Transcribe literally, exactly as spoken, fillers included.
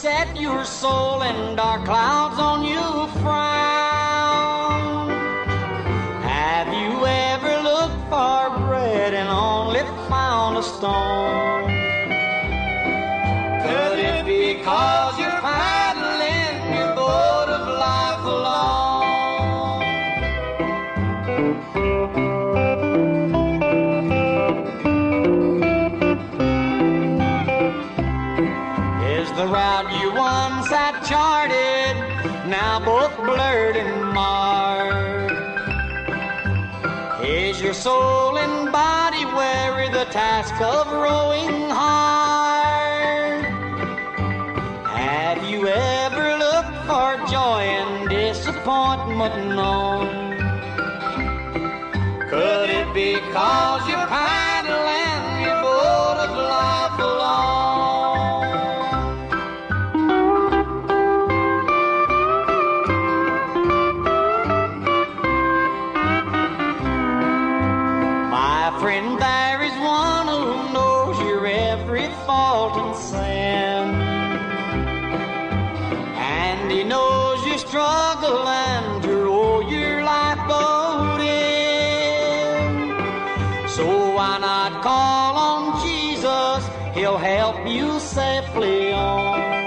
set your soul and dark clouds on you frown. Have you ever looked for bread and only found a stone? Could it be because you're paddling your boat of life alone? Is the route you once had charted now both blurred and marred? Is your soul and body weary the task of rowing hard? Have you ever looked for joy and disappointment known? Could it be cause you're paddling your boat of life alone? My friend, there is one who knows your every fault and sin, and he knows your struggle and to row your lifeboat in. So why not call on Jesus? He'll help you safely on.